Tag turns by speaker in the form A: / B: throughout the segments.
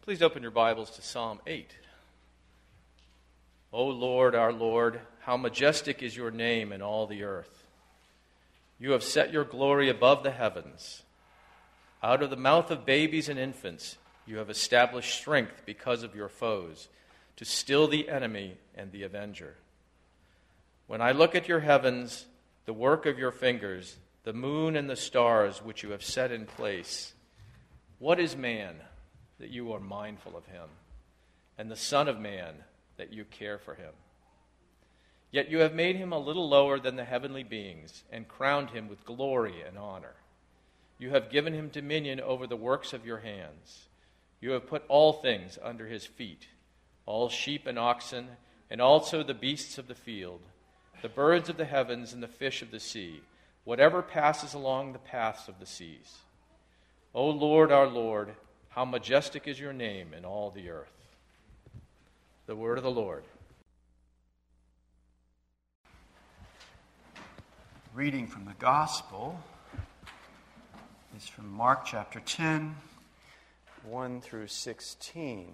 A: Please open your Bibles to Psalm 8. O Lord, our Lord, how majestic is your name in all the earth. You have set your glory above the heavens. Out of the mouth of babies and infants, you have established strength because of your foes, to still the enemy and the avenger. When I look at your heavens, the work of your fingers, the moon and the stars which you have set in place, what is man that you are mindful of him, and the Son of Man that you care for him? Yet you have made him a little lower than the heavenly beings, and crowned him with glory and honor. You have given him dominion over the works of your hands. You have put all things under his feet, all sheep and oxen, and also the beasts of the field, the birds of the heavens and the fish of the sea, whatever passes along the paths of the seas. O Lord, our Lord, how majestic is your name in all the earth. The word of the Lord.
B: Reading from the Gospel is from Mark chapter 10, 1 through 16.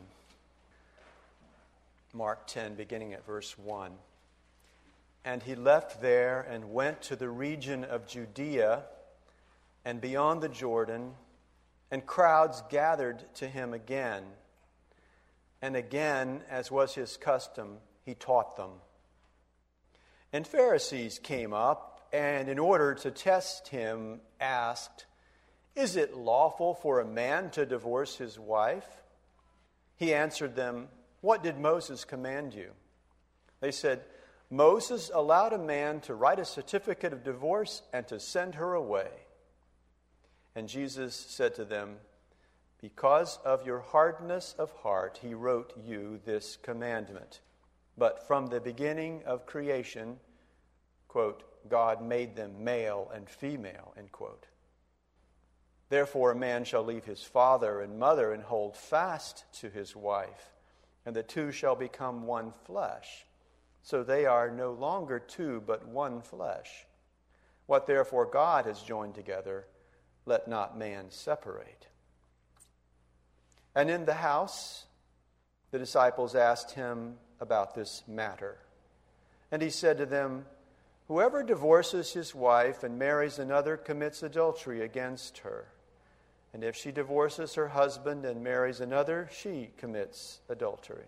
B: Mark 10, beginning at verse 1. And he left there and went to the region of Judea and beyond the Jordan, and crowds gathered to him again. And again, as was his custom, he taught them. And Pharisees came up, and in order to test him, asked, "Is it lawful for a man to divorce his wife?" He answered them, "What did Moses command you?" They said, "Moses allowed a man to write a certificate of divorce and to send her away." And Jesus said to them, "Because of your hardness of heart, he wrote you this commandment. But from the beginning of creation," quote, "God made them male and female," end quote. "Therefore a man shall leave his father and mother and hold fast to his wife, and the two shall become one flesh. So they are no longer two, but one flesh. What therefore God has joined together, let not man separate." And in the house, the disciples asked him about this matter. And he said to them, "Whoever divorces his wife and marries another commits adultery against her. And if she divorces her husband and marries another, she commits adultery."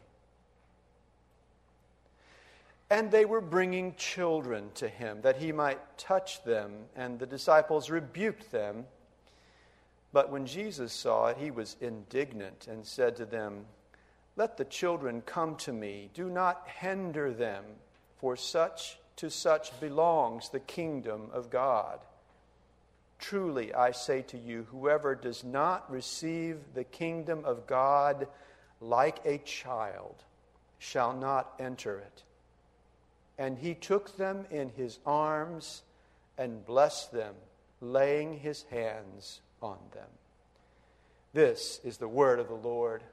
B: And they were bringing children to him, that he might touch them, and the disciples rebuked them. But when Jesus saw it, he was indignant and said to them, "Let the children come to me. Do not hinder them, for to such belongs the kingdom of God. Truly, I say to you, whoever does not receive the kingdom of God like a child shall not enter it." And he took them in his arms and blessed them, laying his hands on them. This is the word of the Lord.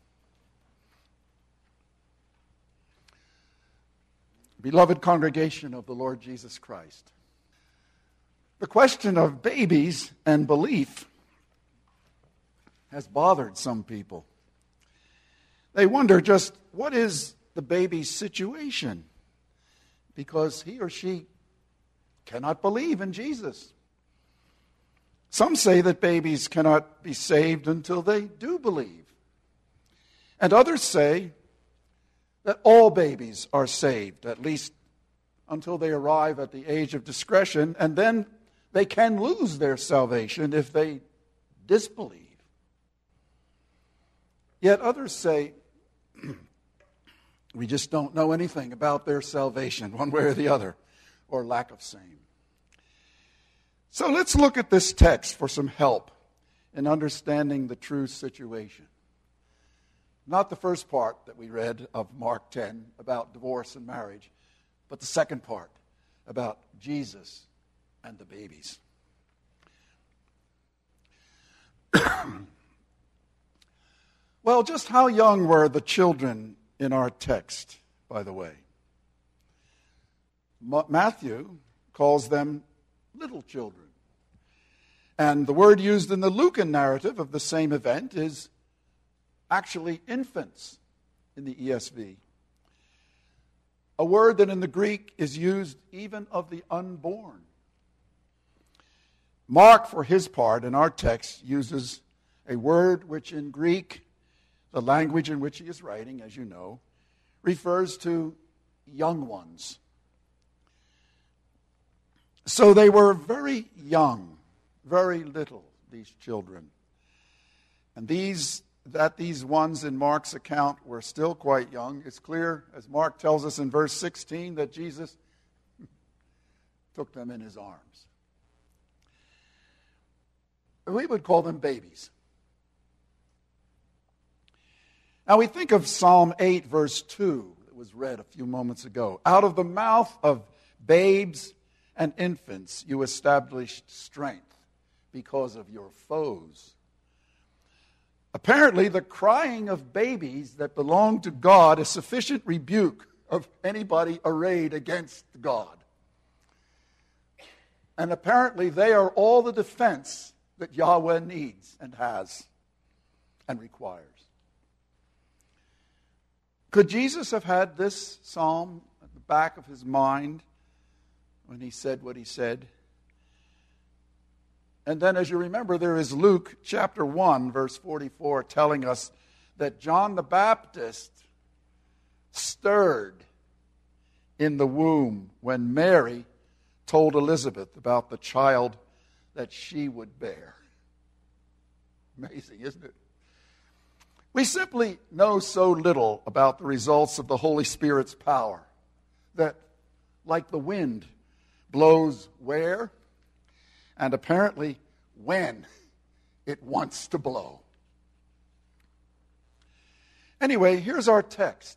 C: Beloved congregation of the Lord Jesus Christ, the question of babies and belief has bothered some people. They wonder just what is the baby's situation, because he or she cannot believe in Jesus. Some say that babies cannot be saved until they do believe. And others say that all babies are saved, at least until they arrive at the age of discretion, and then they can lose their salvation if they disbelieve. Yet others say, we just don't know anything about their salvation, one way or the other, or lack of same. So let's look at this text for some help in understanding the true situation. Not the first part that we read of Mark 10 about divorce and marriage, but the second part about Jesus and the babies. Well, just how young were the children in our text, by the way? Matthew calls them little children. And the word used in the Lucan narrative of the same event is actually infants in the ESV. A word that in the Greek is used even of the unborn. Mark, for his part, in our text, uses a word which in Greek, the language in which he is writing, as you know, refers to young ones. So they were very young, very little, these children. And these ones in Mark's account were still quite young. It's clear, as Mark tells us in verse 16, that Jesus took them in his arms. We would call them babies. Now we think of Psalm 8, verse 2, that was read a few moments ago. Out of the mouth of babes and infants you established strength because of your foes. Apparently, the crying of babies that belong to God is sufficient rebuke of anybody arrayed against God. And apparently, they are all the defense that Yahweh needs and has and requires. Could Jesus have had this psalm at the back of his mind when he said what he said? And then, as you remember, there is Luke chapter 1, verse 44, telling us that John the Baptist stirred in the womb when Mary told Elizabeth about the child that she would bear. Amazing, isn't it? We simply know so little about the results of the Holy Spirit's power that, like the wind, blows where? And apparently when it wants to blow. Anyway, here's our text.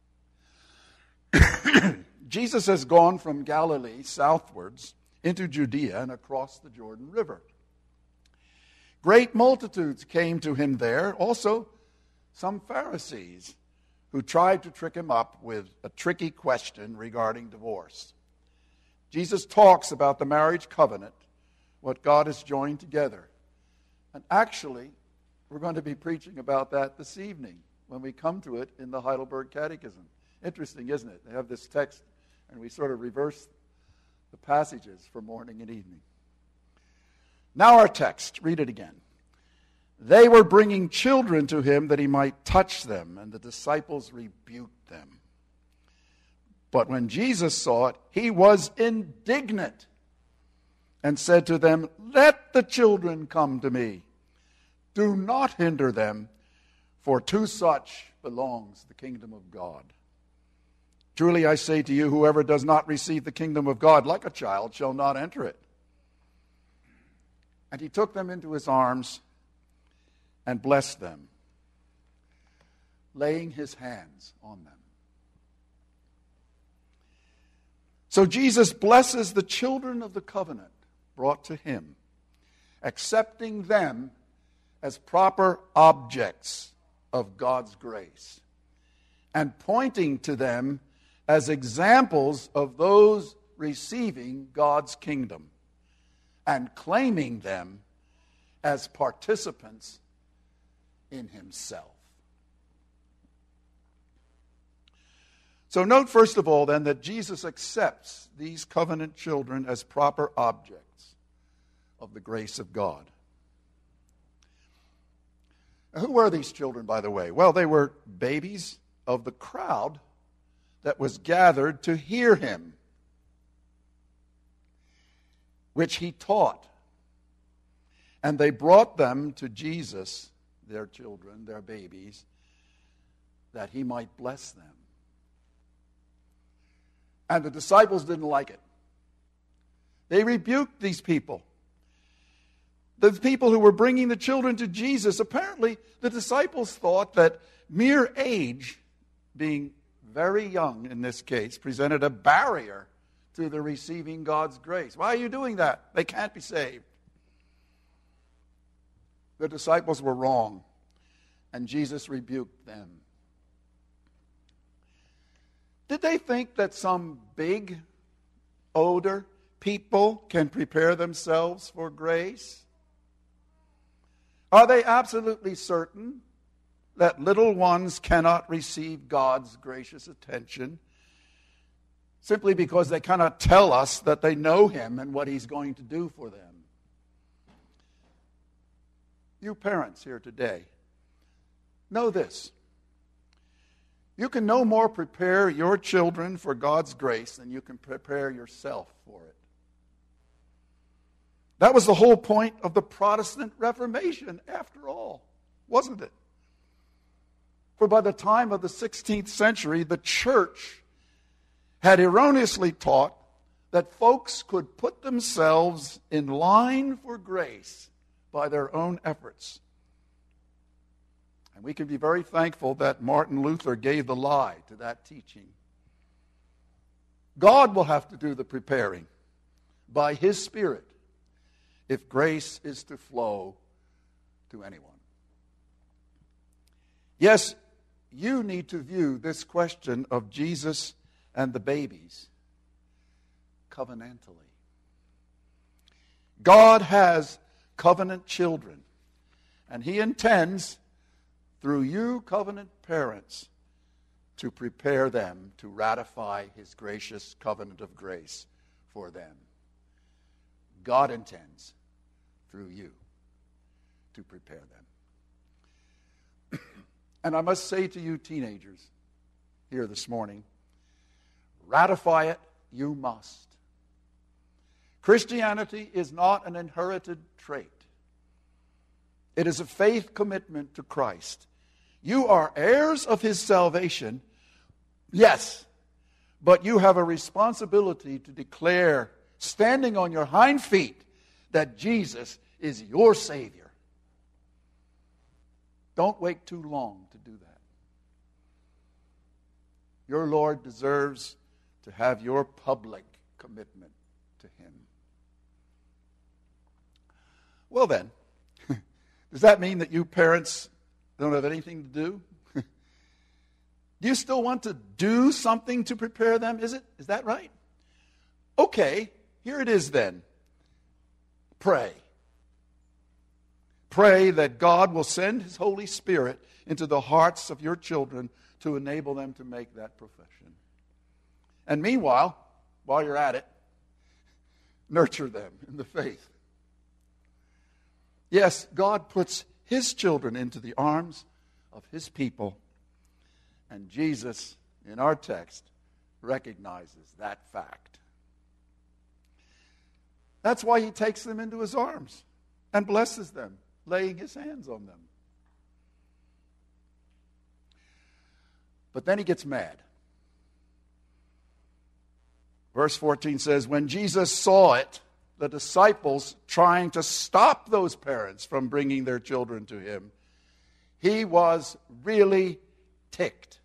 C: Jesus has gone from Galilee southwards into Judea and across the Jordan River. Great multitudes came to him there, also some Pharisees who tried to trick him up with a tricky question regarding divorce. Jesus talks about the marriage covenant, what God has joined together. And actually, we're going to be preaching about that this evening when we come to it in the Heidelberg Catechism. Interesting, isn't it? They have this text, and we sort of reverse the passages for morning and evening. Now our text, read it again. They were bringing children to him that he might touch them, and the disciples rebuked them. But when Jesus saw it, he was indignant and said to them, "Let the children come to me. Do not hinder them, for to such belongs the kingdom of God. Truly I say to you, whoever does not receive the kingdom of God like a child shall not enter it." And he took them into his arms and blessed them, laying his hands on them. So Jesus blesses the children of the covenant brought to him, accepting them as proper objects of God's grace, and pointing to them as examples of those receiving God's kingdom, and claiming them as participants in himself. So note first of all then that Jesus accepts these covenant children as proper objects of the grace of God. Now, who were these children, by the way? Well, they were babies of the crowd that was gathered to hear him, which he taught. And they brought them to Jesus, their children, their babies, that he might bless them. And the disciples didn't like it. They rebuked these people. The people who were bringing the children to Jesus, apparently the disciples thought that mere age, being very young in this case, presented a barrier to the receiving God's grace. Why are you doing that? They can't be saved. The disciples were wrong, and Jesus rebuked them. Did they think that some big, older people can prepare themselves for grace? Are they absolutely certain that little ones cannot receive God's gracious attention simply because they cannot tell us that they know Him and what He's going to do for them. You parents here today, know this. You can no more prepare your children for God's grace than you can prepare yourself for it. That was the whole point of the Protestant Reformation, after all, wasn't it? For by the time of the 16th century, the church had erroneously taught that folks could put themselves in line for grace by their own efforts. And we can be very thankful that Martin Luther gave the lie to that teaching. God will have to do the preparing by His Spirit if grace is to flow to anyone. Yes, you need to view this question of Jesus and the babies covenantally. God has covenant children, and He intends, through you covenant parents, to prepare them to ratify His gracious covenant of grace for them. God intends, through you, to prepare them. And I must say to you teenagers here this morning, ratify it you must. Christianity is not an inherited trait. It is a faith commitment to Christ. You are heirs of His salvation, yes, but you have a responsibility to declare, standing on your hind feet, that Jesus is your Savior. Don't wait too long to do that. Your Lord deserves to have your public commitment to Him. Well then, does that mean that you parents don't have anything to do? Do you still want to do something to prepare them? Is that right? Okay, here it is then. Pray. Pray that God will send His Holy Spirit into the hearts of your children to enable them to make that profession. And meanwhile, while you're at it, nurture them in the faith. Yes, God puts His children into the arms of His people. And Jesus, in our text, recognizes that fact. That's why He takes them into His arms and blesses them, laying His hands on them. But then He gets mad. Verse 14 says, when Jesus saw it, the disciples trying to stop those parents from bringing their children to Him, He was really ticked.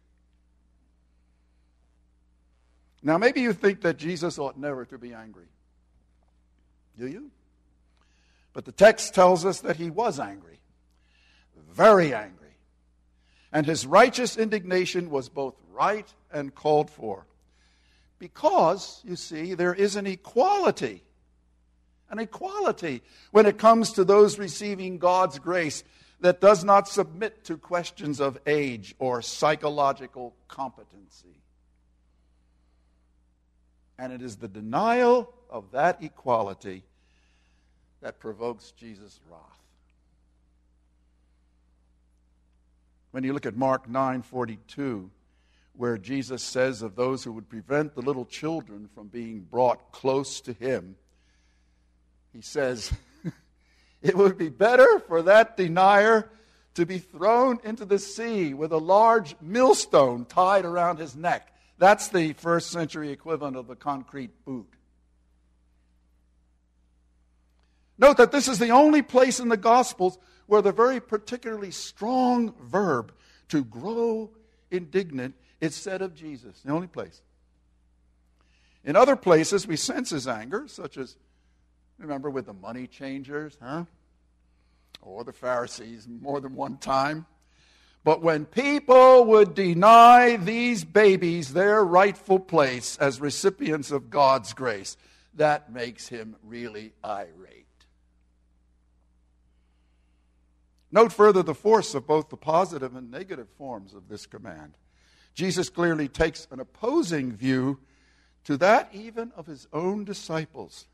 C: Now, maybe you think that Jesus ought never to be angry. Do you? But the text tells us that He was angry, very angry. And His righteous indignation was both right and called for. Because, you see, there is an equality when it comes to those receiving God's grace that does not submit to questions of age or psychological competency. And it is the denial of that equality that provokes Jesus' wrath. When you look at Mark 9:42, where Jesus says of those who would prevent the little children from being brought close to Him, He says, it would be better for that denier to be thrown into the sea with a large millstone tied around his neck. That's the first century equivalent of the concrete boot. Note that this is the only place in the Gospels where the very particularly strong verb to grow indignant is said of Jesus. The only place. In other places, we sense His anger, such as, remember, with the money changers, or the Pharisees more than one time. But when people would deny these babies their rightful place as recipients of God's grace, that makes Him really irate. Note further the force of both the positive and negative forms of this command. Jesus clearly takes an opposing view to that even of his own disciples.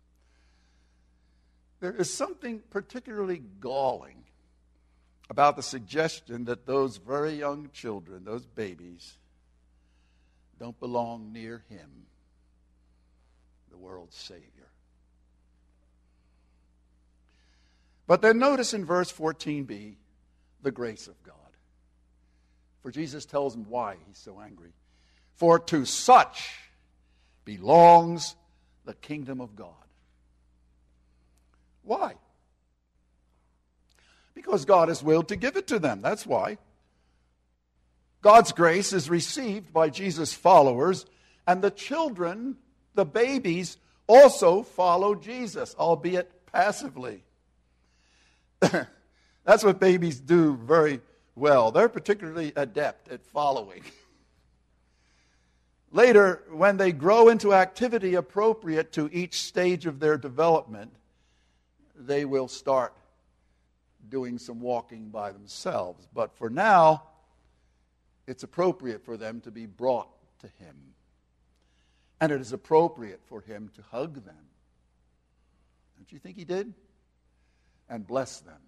C: There is something particularly galling about the suggestion that those very young children, those babies, don't belong near him, the world's Savior. But then notice in verse 14b, the grace of God. For Jesus tells them why he's so angry. For to such belongs the kingdom of God. Why? Because God has willed to give it to them. That's why. God's grace is received by Jesus' followers, and the children, the babies, also follow Jesus, albeit passively. That's what babies do very well. They're particularly adept at following. Later, when they grow into activity appropriate to each stage of their development, they will start doing some walking by themselves. But for now, it's appropriate for them to be brought to him. And it is appropriate for him to hug them. Don't you think he did? And bless them.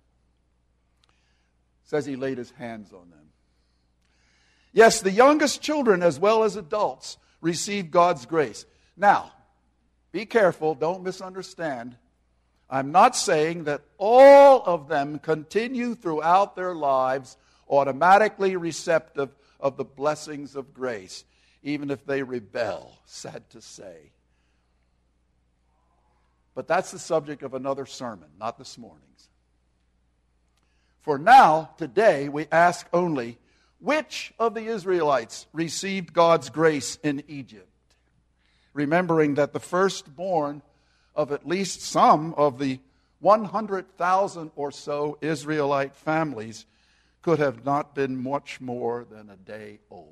C: It says he laid his hands on them. Yes, the youngest children as well as adults receive God's grace. Now, be careful, don't misunderstand. I'm not saying that all of them continue throughout their lives automatically receptive of the blessings of grace, even if they rebel, sad to say. But that's the subject of another sermon, not this morning's. For now, today, we ask only, which of the Israelites received God's grace in Egypt? Remembering that the firstborn of at least some of the 100,000 or so Israelite families could have not been much more than a day old.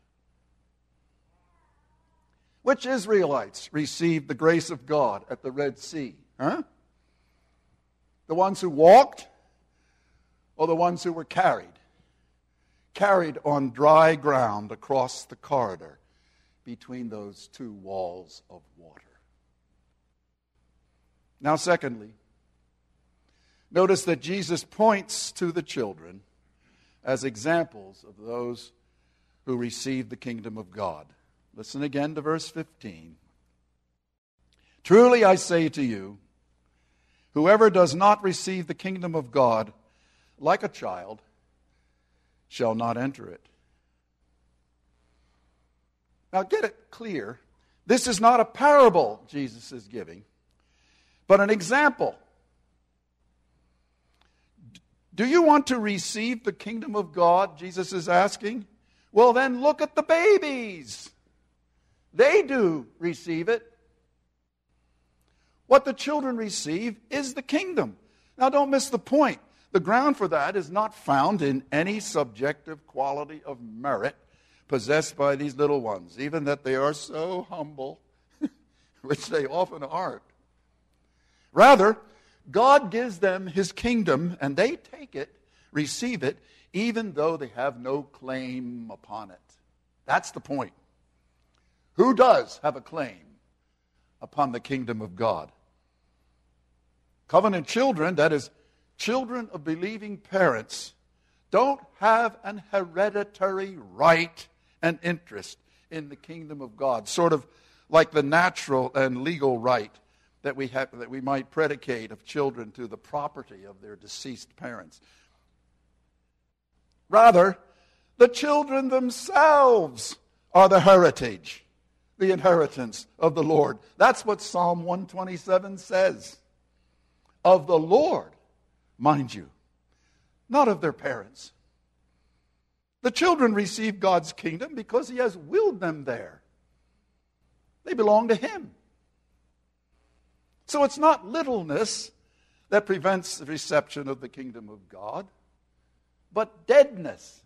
C: Which Israelites received the grace of God at the Red Sea? The ones who walked or the ones who were carried? Carried on dry ground across the corridor between those two walls of water. Now, secondly, notice that Jesus points to the children as examples of those who receive the kingdom of God. Listen again to verse 15. Truly I say to you, whoever does not receive the kingdom of God like a child shall not enter it. Now get it clear. This is not a parable Jesus is giving, but an example. Do you want to receive the kingdom of God? Jesus is asking. Well, then look at the babies. They do receive it. What the children receive is the kingdom. Now don't miss the point. The ground for that is not found in any subjective quality of merit possessed by these little ones, even that they are so humble, which they often aren't. Rather, God gives them his kingdom, and they take it, receive it, even though they have no claim upon it. That's the point. Who does have a claim upon the kingdom of God? Covenant children, that is, children of believing parents, don't have an hereditary right and interest in the kingdom of God, sort of like the natural and legal right that we might predicate of children to the property of their deceased parents. Rather, the children themselves are the heritage, the inheritance of the Lord. That's what Psalm 127 says. Of the Lord, mind you, not of their parents. The children receive God's kingdom because he has willed them there. They belong to him. So it's not littleness that prevents the reception of the kingdom of God, but deadness.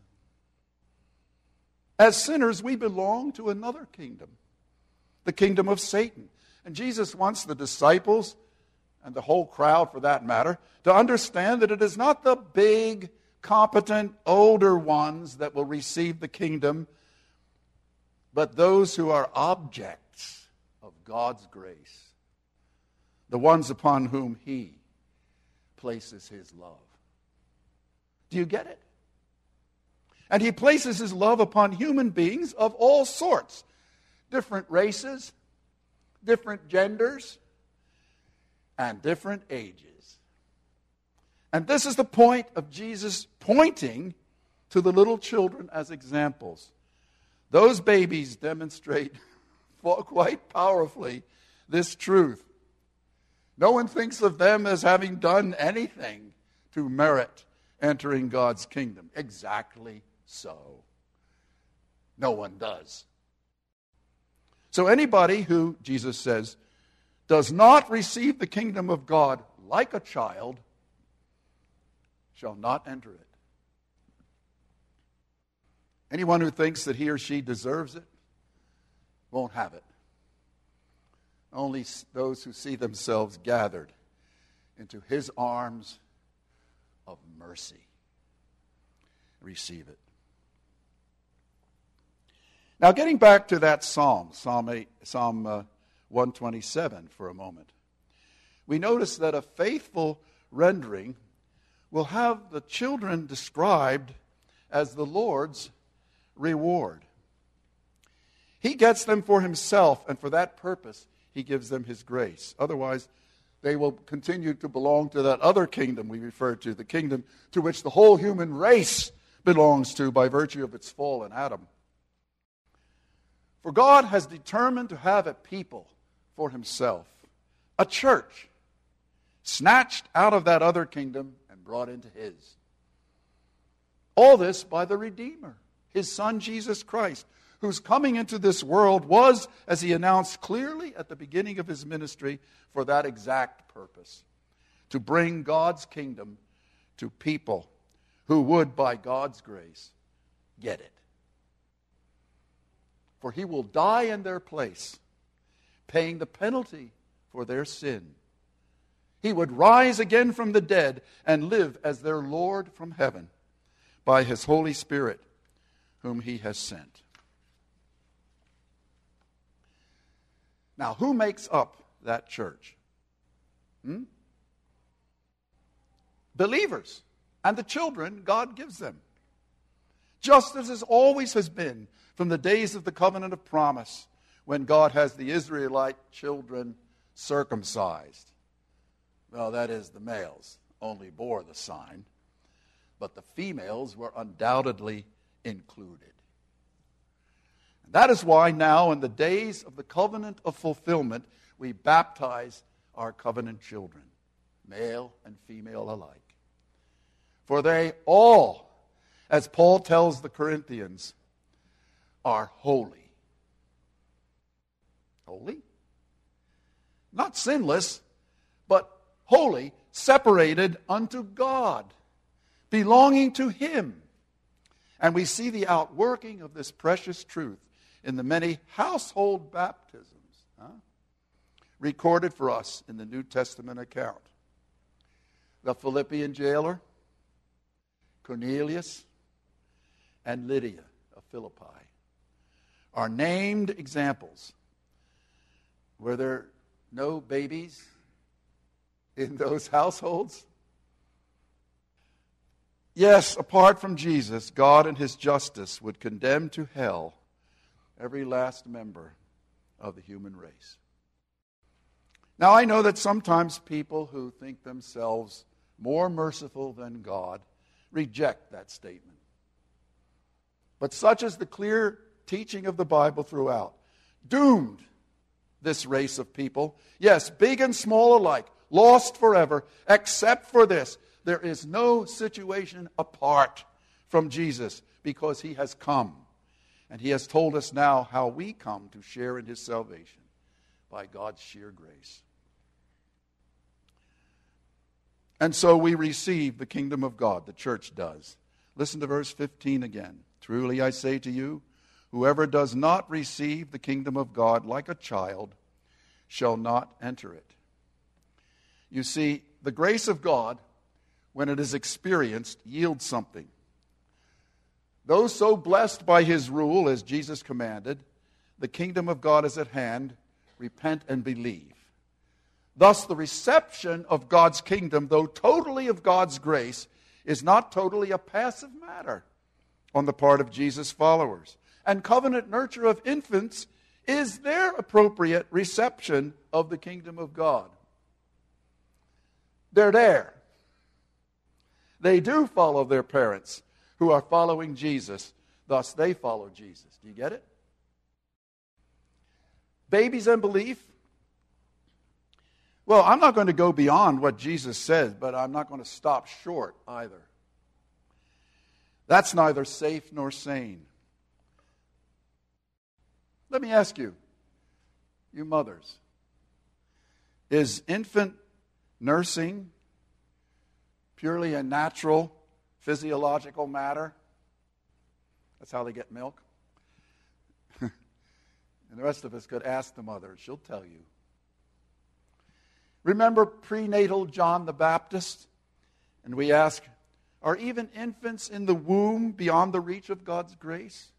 C: As sinners, we belong to another kingdom, the kingdom of Satan. And Jesus wants the disciples and the whole crowd for that matter, to understand that it is not the big, competent, older ones that will receive the kingdom, but those who are objects of God's grace, the ones upon whom He places His love. Do you get it? And He places His love upon human beings of all sorts, different races, different genders, and different ages. And this is the point of Jesus pointing to the little children as examples. Those babies demonstrate quite powerfully this truth. No one thinks of them as having done anything to merit entering God's kingdom. Exactly so. No one does. So anybody who, Jesus says, does not receive the kingdom of God like a child shall not enter it. Anyone who thinks that he or she deserves it won't have it. Only those who see themselves gathered into His arms of mercy receive it. Now, getting back to that Psalm 127 for a moment, we notice that a faithful rendering will have the children described as the Lord's reward. He gets them for Himself, and for that purpose, He gives them His grace. Otherwise, they will continue to belong to that other kingdom we refer to, the kingdom to which the whole human race belongs to by virtue of its fall in Adam. For God has determined to have a people for Himself, a church, snatched out of that other kingdom and brought into His. All this by the Redeemer, His Son Jesus Christ, whose coming into this world was, as He announced clearly at the beginning of His ministry, for that exact purpose, to bring God's kingdom to people who would, by God's grace, get it. For He will die in their place, paying the penalty for their sin. He would rise again from the dead and live as their Lord from heaven by His Holy Spirit, whom He has sent. Now, who makes up that church? Believers and the children God gives them. Just as it always has been from the days of the covenant of promise, when God has the Israelite children circumcised. Well, that is, the males only bore the sign, but the females were undoubtedly included. And that is why now, in the days of the covenant of fulfillment, we baptize our covenant children, male and female alike. For they all, as Paul tells the Corinthians, are holy. Holy? Not sinless, but holy, separated unto God, belonging to Him. And we see the outworking of this precious truth in the many household baptisms recorded for us in the New Testament account. The Philippian jailer, Cornelius, and Lydia of Philippi are named examples. Were there no babies in those households? Yes, apart from Jesus, God in His justice would condemn to hell every last member of the human race. Now, I know that sometimes people who think themselves more merciful than God reject that statement. But such is the clear teaching of the Bible throughout. Doomed, this race of people, yes, big and small alike, lost forever, except for this. There is no situation apart from Jesus, because He has come. And He has told us now how we come to share in His salvation by God's sheer grace. And so we receive the kingdom of God, the church does. Listen to verse 15 again. Truly I say to you, whoever does not receive the kingdom of God like a child shall not enter it. You see, the grace of God, when it is experienced, yields something. Those so blessed by his rule, as Jesus commanded, the kingdom of God is at hand, repent and believe. Thus, the reception of God's kingdom, though totally of God's grace, is not totally a passive matter on the part of Jesus' followers. And covenant nurture of infants is their appropriate reception of the kingdom of God. They're there. They do follow their parents who are following Jesus. Thus, they follow Jesus. Do you get it? Babies and belief. Well, I'm not going to go beyond what Jesus says, but I'm not going to stop short either. That's neither safe nor sane. Let me ask you, you mothers, is infant nursing purely a natural, physiological matter? That's how they get milk. And the rest of us could ask the mother. She'll tell you. Remember prenatal John the Baptist? And we ask, are even infants in the womb beyond the reach of God's grace?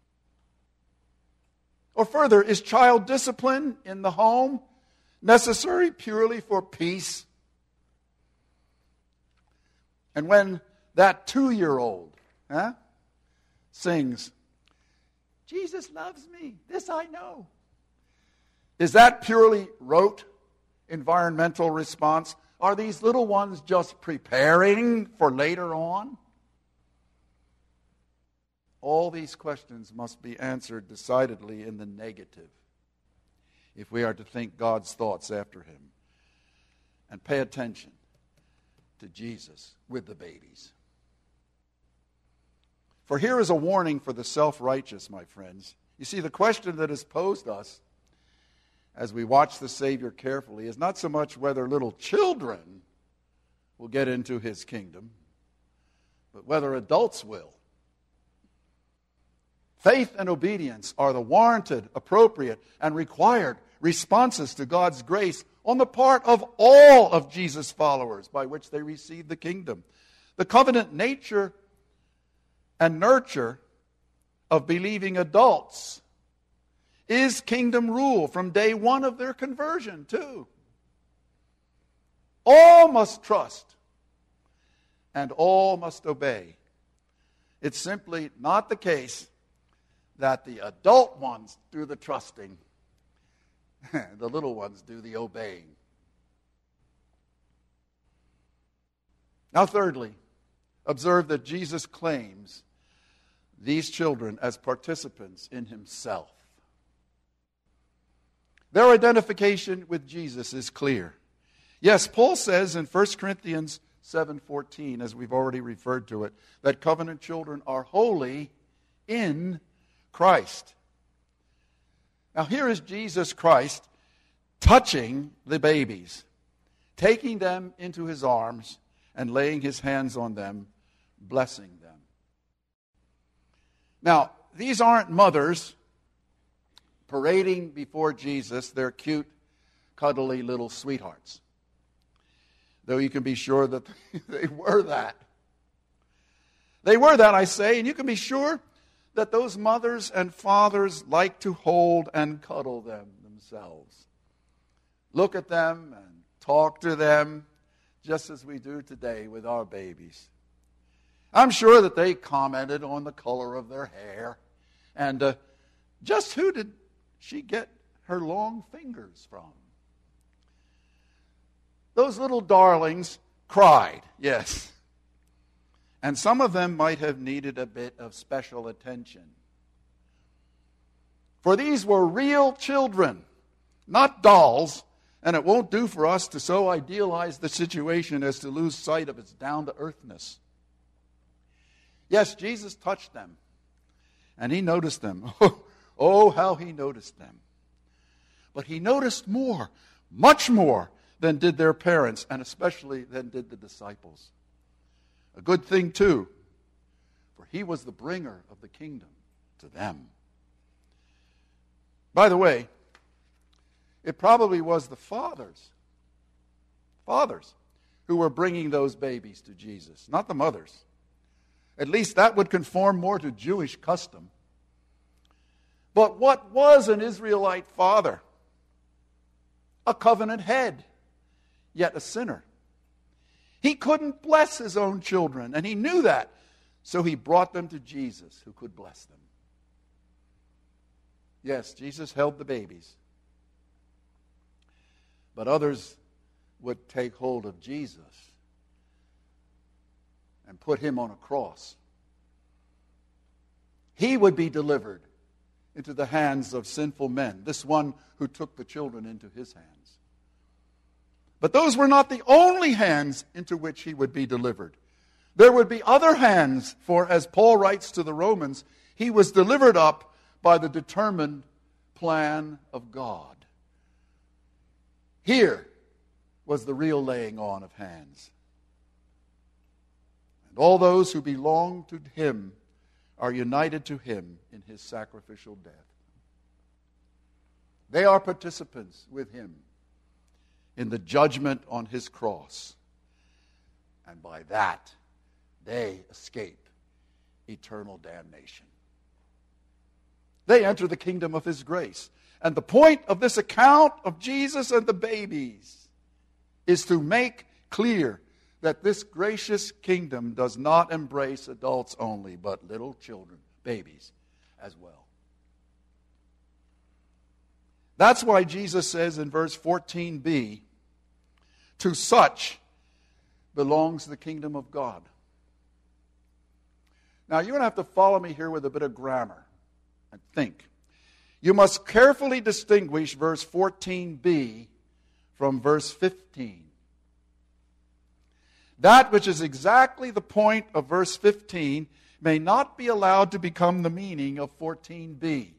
C: Or further, is child discipline in the home necessary purely for peace? And when that 2-year-old sings, Jesus loves me, this I know. Is that purely rote environmental response? Are these little ones just preparing for later on? All these questions must be answered decidedly in the negative if we are to think God's thoughts after him and pay attention to Jesus with the babies. For here is a warning for the self-righteous, my friends. You see, the question that is posed us as we watch the Savior carefully is not so much whether little children will get into his kingdom, but whether adults will. Faith and obedience are the warranted, appropriate, and required responses to God's grace on the part of all of Jesus' followers by which they receive the kingdom. The covenant nature and nurture of believing adults is kingdom rule from day one of their conversion, too. All must trust and all must obey. It's simply not the case that the adult ones do the trusting, the little ones do the obeying. Now, thirdly, observe that Jesus claims these children as participants in himself. Their identification with Jesus is clear. Yes, Paul says in 1 Corinthians 7:14, as we've already referred to it, that covenant children are holy in Christ. Now here is Jesus Christ touching the babies, taking them into his arms and laying his hands on them, blessing them. Now, these aren't mothers parading before Jesus their cute, cuddly little sweethearts. Though you can be sure that they were that. They were that, I say, and you can be sure that those mothers and fathers like to hold and cuddle them themselves. Look at them and talk to them just as we do today with our babies. I'm sure that they commented on the color of their hair and just who did she get her long fingers from? Those little darlings cried, yes. And some of them might have needed a bit of special attention. For these were real children, not dolls, and it won't do for us to so idealize the situation as to lose sight of its down-to-earthness. Yes, Jesus touched them, and he noticed them. Oh, how he noticed them. But he noticed more, much more, than did their parents, and especially than did the disciples. A good thing, too, for he was the bringer of the kingdom to them. By the way, it probably was the fathers Fathers who were bringing those babies to Jesus, not the mothers. At least that would conform more to Jewish custom. But what was an Israelite father? A covenant head, yet a sinner. He couldn't bless his own children, and he knew that. So he brought them to Jesus, who could bless them. Yes, Jesus held the babies. But others would take hold of Jesus and put him on a cross. He would be delivered into the hands of sinful men, this one who took the children into his hands. But those were not the only hands into which he would be delivered. There would be other hands, for as Paul writes to the Romans, he was delivered up by the determined plan of God. Here was the real laying on of hands. And all those who belong to him are united to him in his sacrificial death. They are participants with him in the judgment on his cross. And by that, they escape eternal damnation. They enter the kingdom of his grace. And the point of this account of Jesus and the babies is to make clear that this gracious kingdom does not embrace adults only, but little children, babies, as well. That's why Jesus says in verse 14b, to such belongs the kingdom of God. Now, you're going to have to follow me here with a bit of grammar and think. You must carefully distinguish verse 14b from verse 15. That which is exactly the point of verse 15 may not be allowed to become the meaning of 14b.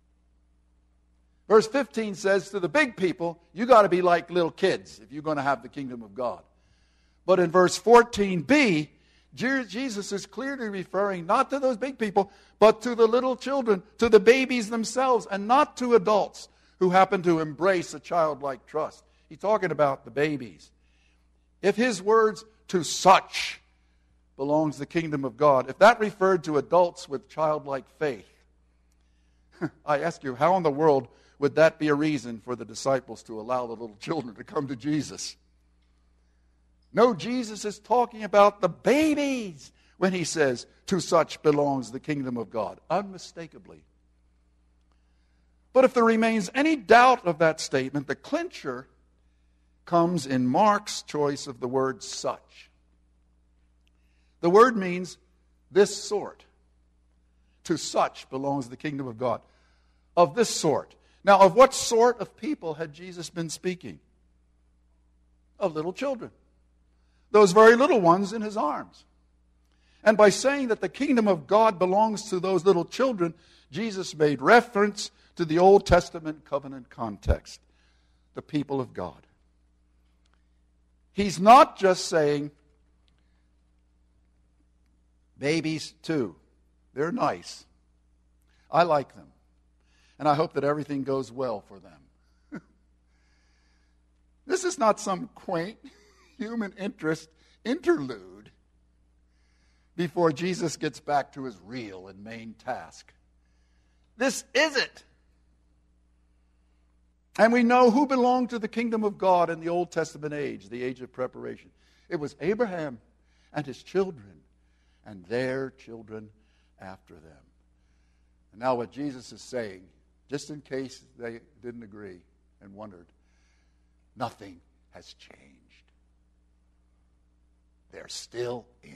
C: Verse 15 says to the big people, you got to be like little kids if you're going to have the kingdom of God. But in verse 14b, Jesus is clearly referring not to those big people, but to the little children, to the babies themselves, and not to adults who happen to embrace a childlike trust. He's talking about the babies. If his words, to such belongs the kingdom of God, if that referred to adults with childlike faith, I ask you, how in the world would that be a reason for the disciples to allow the little children to come to Jesus? No, Jesus is talking about the babies when he says, to such belongs the kingdom of God, unmistakably. But if there remains any doubt of that statement, the clincher comes in Mark's choice of the word such. The word means this sort. To such belongs the kingdom of God. Of this sort. Now, of what sort of people had Jesus been speaking? Of little children. Those very little ones in his arms. And by saying that the kingdom of God belongs to those little children, Jesus made reference to the Old Testament covenant context, the people of God. He's not just saying, babies too. They're nice. I like them. And I hope that everything goes well for them. This is not some quaint human interest interlude before Jesus gets back to his real and main task. This is it. And we know who belonged to the kingdom of God in the Old Testament age, the age of preparation. It was Abraham and his children and their children after them. And now what Jesus is saying, just in case they didn't agree and wondered, nothing has changed. They're still in.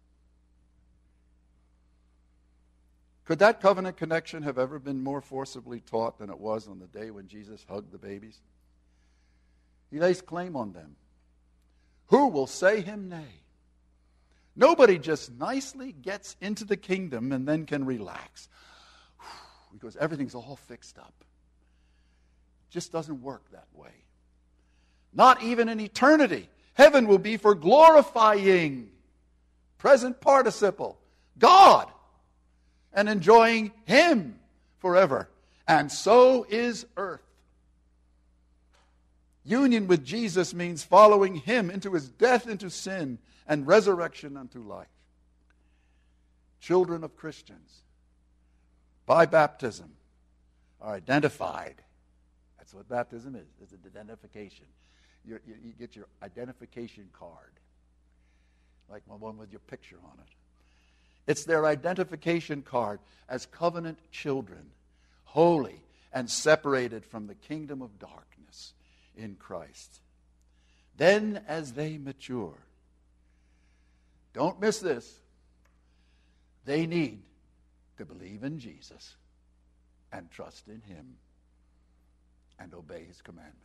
C: Could that covenant connection have ever been more forcibly taught than it was on the day when Jesus hugged the babies? He lays claim on them. Who will say him nay? Nobody just nicely gets into the kingdom and then can relax because everything's all fixed up. It just doesn't work that way. Not even in eternity. Heaven will be for glorifying, present participle, God, and enjoying him forever. And so is earth. Union with Jesus means following him into his death into sin and resurrection unto life. Children of Christians, by baptism, are identified. That's what baptism is. It's an identification. You get your identification card, like one with your picture on it. It's their identification card as covenant children, holy and separated from the kingdom of darkness in Christ. Then as they mature, don't miss this, they need to believe in Jesus and trust in him and obey his commandments.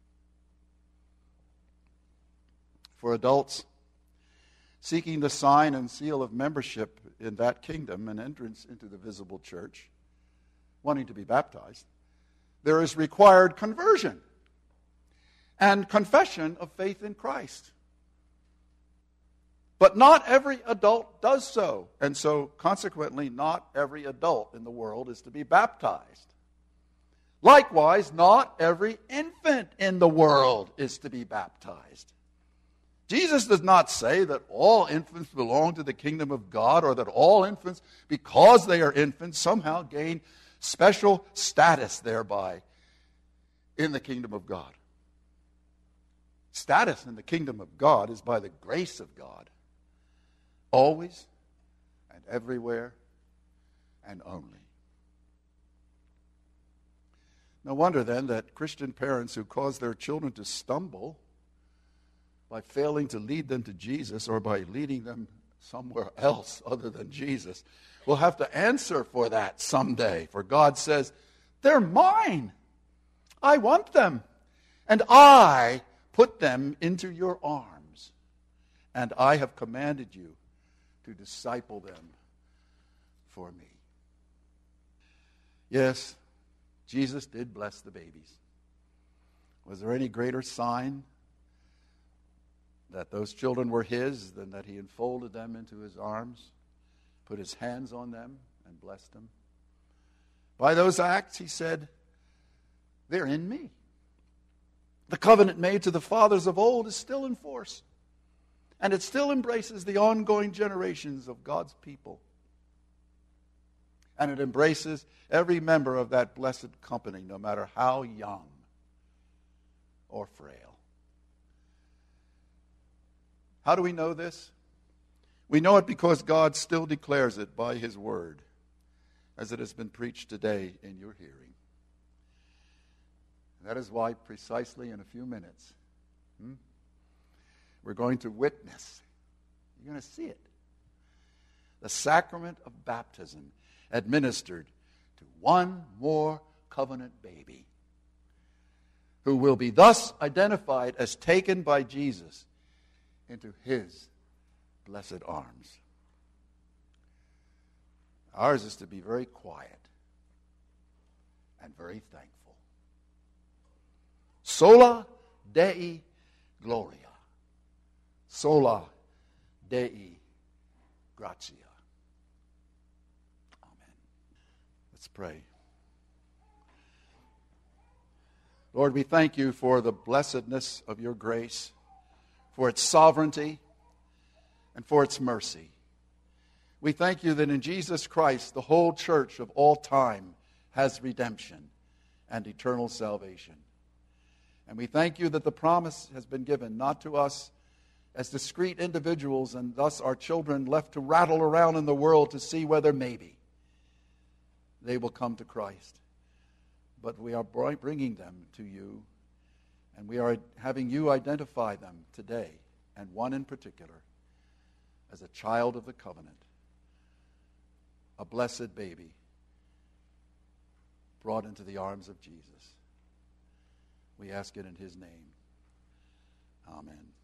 C: For adults seeking the sign and seal of membership in that kingdom and entrance into the visible church, wanting to be baptized, there is required conversion and confession of faith in Christ. But not every adult does so, and so consequently not every adult in the world is to be baptized. Likewise, not every infant in the world is to be baptized. Jesus does not say that all infants belong to the kingdom of God, or that all infants, because they are infants, somehow gain special status thereby in the kingdom of God. Status in the kingdom of God is by the grace of God, always and everywhere and only. No wonder then that Christian parents who cause their children to stumble by failing to lead them to Jesus, or by leading them somewhere else other than Jesus, will have to answer for that someday. For God says, they're mine. I want them. And I put them into your arms. And I have commanded you to disciple them for me. Yes, Jesus did bless the babies. Was there any greater sign that those children were his than that he enfolded them into his arms, put his hands on them, and blessed them? By those acts, he said, they're in me. The covenant made to the fathers of old is still in force, and it still embraces the ongoing generations of God's people. And it embraces every member of that blessed company, no matter how young or frail. How do we know this? We know it because God still declares it by his word, as it has been preached today in your hearing. And that is why precisely in a few minutes, we're going to witness. You're going to see it. The sacrament of baptism administered to one more covenant baby, who will be thus identified as taken by Jesus into his blessed arms. Ours is to be very quiet and very thankful. Sola Dei Gloria. Sola Dei Gratia. Amen. Let's pray. Lord, we thank you for the blessedness of your grace, for its sovereignty, and for its mercy. We thank you that in Jesus Christ, the whole church of all time has redemption and eternal salvation. And we thank you that the promise has been given not to us as discrete individuals and thus our children left to rattle around in the world to see whether maybe they will come to Christ. But we are bringing them to you, and we are having you identify them today, and one in particular, as a child of the covenant, a blessed baby brought into the arms of Jesus. We ask it in his name. Amen.